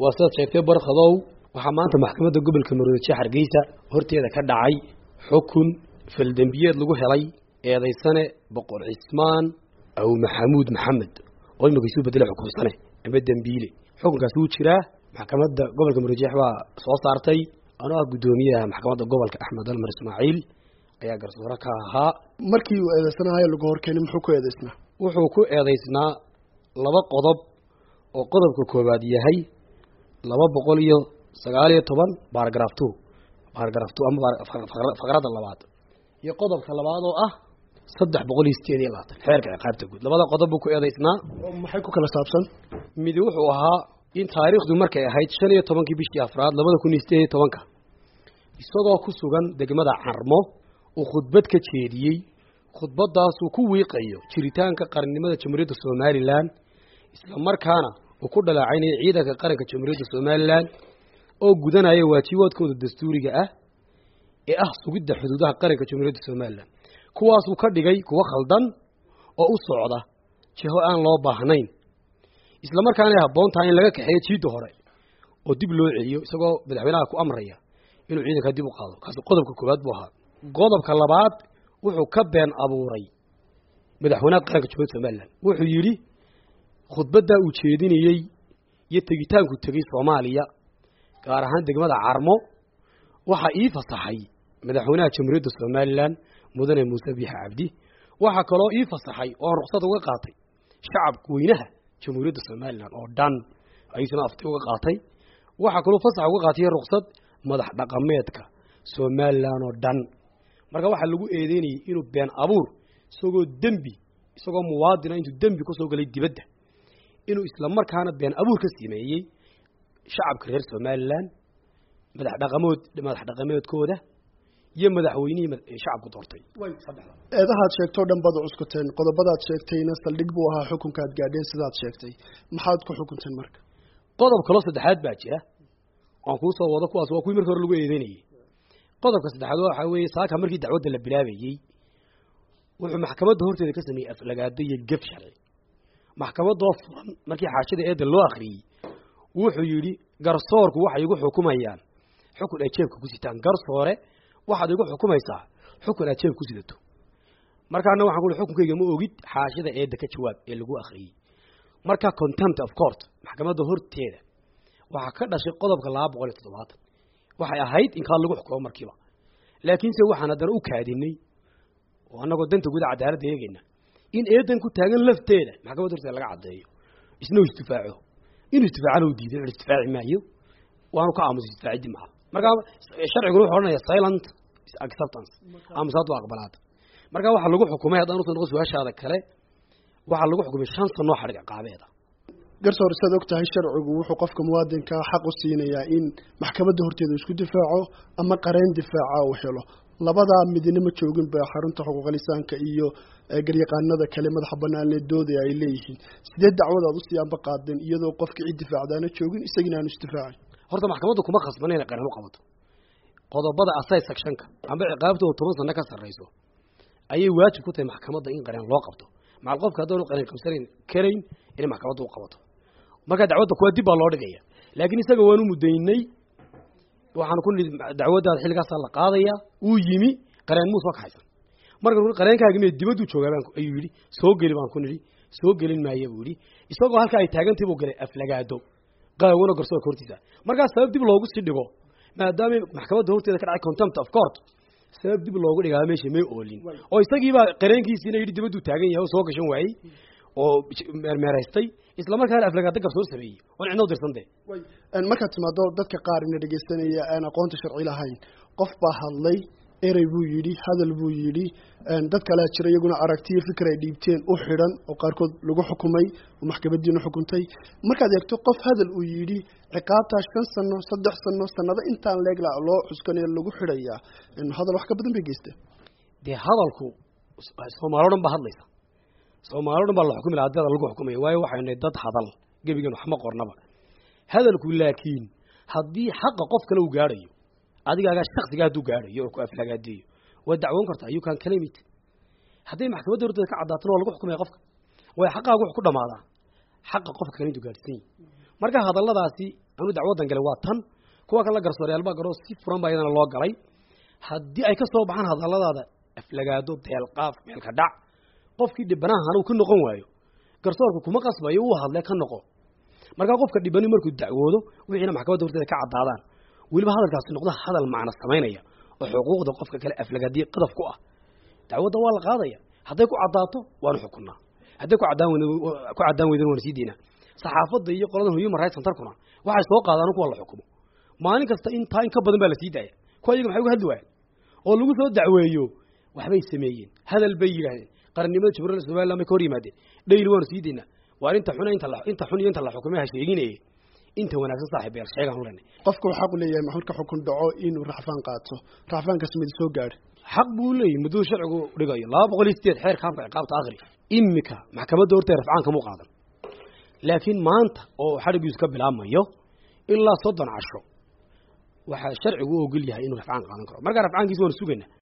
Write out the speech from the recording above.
واسد شيكتي برخضو وحمانت محكمة قبل كمرود شحر جيسة هرتي هذا كدعي حكم في الدنبيات لجوه لي هذا السنة بقر عثمان أو محمود محمد أول ما يسوي بدل حكم السنة بدن بيلي حكم كسود شراه محكمة قبل كمرود شحوا صوت عرتي أنا قدومية محكمة قبل كأحمد المر إسماعيل ayaa garsoorka ahaa markii uu eedeysanahay lagu horkeenay muxuu ku eedeysnaa wuxuu ku eedeysnaa laba qodob oo qodobka koobaad yahay 219 paragraph 2 ama faqradda labaad iyo qodobka labaad oo ah 328 xeerka ciqaabta guud labada qodob ku eedeysnaa maxay ku kala saabsan mid wuxuu ahaa in taariikhdu markay ahayd 15 bishii afraad 2018 isagoo ku sugan degmada Carmo وخطبت كتيري خطبت داس وكوي قيو شريتان كقرنمة جمهورية الصوماليلان إسلام مركانا وكل العين عيدا كقرن كجمهورية الصوماليلان أو جدنا أي واتيوات كود الدستوري جاء أحسو جدا حدودها قرن كجمهورية الصوماليلان كواس وكرد جاي كوا خلدان أو الصعدة شهو أن لا بحنين إسلام مركانا يهبون تاني لقى كحياة شيء دهراء ودبلو عيو سقوا بالعملة كو أمرية إنه عيدا كديبو قاضو كاسو قدم كوبات بوها qodobka labaad wuxuu ka been abuuray madaxweynaha qaranka Jamhuuriyadda Soomaaliland wuxuu yiri khudbada uu jeedinayay iyo tagitaanku tagay Soomaaliya gaar ahaan degmada Carmo waxa ii fasaxay madaxweynaha Jamhuuriyadda Soomaaliland mudane Muuse Biixi Cabdi waxa kaloo ii fasaxay oo ruqsad uga qaatay shacabka weynaha Jamhuuriyadda Soomaaliland oo dhan aysan afti uga qaatay waxa kaloo fasax uga qaatay ruqsad madax dhaqameedka Soomaaliland oo dhan marka waxa lagu eedeynay inuu been abuur isagoo muwaadin intuu dambi ku soo galay dibadda inuu isla markaana been abuur ka sameeyay shacabka reer Soomaaliland madax dhaqameedkooda iyo madaxweynihii shacabku doortay eedaha sheegto dhan bad cuskuteen qodobada sheegtayna saldhig buu ahaa xukunka aad gaadheen sidaad sheegtay maxaad ku xukunteen marka qodob kale saddexaad baa jira aan ku soo wado kuwaas waa kuwii markii hore lagu eedeynayay qodobka saddexaad waxa weeye saaka markii dacwadda la bilaabayay wuxuu maxkamadda horteeda ka sameeyay aflagaado iyo gaf sharci maxkamadda furan markii xaashida eeda loo akhriyay wuxuu yiri garsoorku waxa igu xukumayaan xukun ay jeebka ku sitaan garsoore waxa igu xukumaysaa xukun ay jeebka ku sidato markaana waxaan ku xukunkayga ma ogid xaashida eeda ka jawaab ee lagu akhriyay marka contempt of court maxkamadda horteeda waxa ka dhashay qodobka 270 waxay ahayd in ka lagu xukumo markiiba laakiin se waxaan haddana u kaadinay oo anagoo danta guud cadaalad eegayna in eedan ku taagan lafteeda maxkamadda horteeda laga cadeeyo isna istifaaco inuu istifaacana u diiday istifaaci maayo waanu ka aamusay istifaacidi ma marka sharcigu wuxuu oranayaa silent acceptance aamusaad waa aqbalaad marka waxa lagu xukumay haddana uu noqdo su'aashaada kale waxa lagu xukumay 5 sano xarig ciqaabeeda garsoor sad og tahay sharcigu wuxuu qofka muwaadinka xaq u siinayaa in maxkamadda horteeda isku difaaco ama qareen difaaca uu helo labada midna ma joogin ba xarunta xuquuqul insaanka iyo garyaqaanada kale madaxa banaan ee dooday ay leeyihiin sidee dacwad aad u siyaanba qaadeen iyadoo qofka cid difaacdaana joogin isagina aan istifaacin horta maxkamaddu kuma khasbaneen inay qareen u qabato qodobada asay sectionka amba ciqaabta oo 10 sano ka sareyso ayay waajib ku tahay maxkamadda in qareen loo qabto macal qofka hadduu qareen kamsarin karayn in maxkamaddu u qabato marka dacwadda kuwa dib baa loo dhigaya laakiin isaga waanu mudaynay waxaan ku dacwadda xilligaas la qaadaya uu yimi qareen muus wax haysan marka qareenkaaga inay dibaddu joogaan ayuu yiri soo gali baan ku niri soo galin maayo buu yiri isagoo halka ay taagantii buu galay aflagaado qaawano garsoorka hortiisa marka sabab dib loogu sii dhigo maadaama maxkamadda horteeda ka dhacay contempt of court sabab dib loogu dhigaa meesha may oolin oo isagii baa qareenkiisina yiri dibaddu taagan yahay oo soo gashan waayay oo meeraystay isla markaana aflagaado garsoor sameeyay oo cidna u dirsantay marka timaado dadka qaar in dhageysanaya aan aqoonta sharci lahayn qof baa hadlay erey buu yiri hadal buu yiri dad kale jira iyaguna aragtiyo fikir ay dhiibteen u xiran oo qaarkood lagu xukumay oo maxkamadiina xukuntay markaad eegto qof hadal uu yiri ciqaabta 5 sano 3 sano sanado intaan leegla loo xuskanayo lagu xiraya in hadal wax ka badan bay geystay de hadalku Soomaaliyeed ba hadlaysa Soomaaliyeed ba la xukumay hadda lagu xukumay waayo waxay dad hadal gabigan wax ma qornaba hadalku laakiin haddii xaq qof kale uu gaarayo adigaaga shakhsiga haduu gaarayo oo ku aflagaadiyo waa dacwoon kartaa you can claim it haddii maxkamadda horteeda ka cadaato oo lagu xukumay qofka way xaqaagu wax ku dhamaada xaq qofka kale intuu gaarsiin marka hadalladaasi anu dacwadan galay waa tan kuwa kala garsooreeyal baa garo si furan baa iyadana loo galay haddii ay ka soo baxaan hadalladaada aflagaado deelqaaf meelka dhac qofkii dhibanaha uu ka noqon waayo garsoorku kuma qasbayo uu hadlay ka noqo marka qofka dhibani markuu dacwoodo wixiina maxkamadda horteeda ka cadaadaan waliba hadalkaasi noqdo hadal macna sameynaya oo xuquuqda qofka kale aflagaadiye qadaf ku ah dacwadda waa la qaadaya hadday ku cadaato waanu xukunaa hadday ku cadaan weydaan waanu sii deynaa saxaafadda iyo qoladan human rights centerkuna waxay soo qaadaan kuwa la xukumo maalin kasta intaa in ka badan baa la sii daaya kuwa iyaga maxay uga hadli waayeen oo lagu soo dacweeyo waxbay sameeyeen hadal bay yiraahdeen qarannimada Jamhuuriyadda Soomaaliland ma ka hor yimaadeen dhayl waanu sii deynaa waa inta xun inta la xukumay ha sheeginayay inta wanaagsan saaxiib yar sheegan u leenay qofku waxa uu leeyahay maxkamad xukun dhaco inuu rafaan qaato rafaankaas mid soo gaar xaq buu leeyahay muddo sharcigu dhigayo 208 xeer kaafka ciqaabta akhri imika maxkamadda horteeda rafaan kama qaadan laakiin maanta oo xarigiisu ka bilaabmayo ilaa 30 casho waxa sharcigu ogol yahay inuu rafaan qaadan karo marka rafaankiisu waan sugaynaa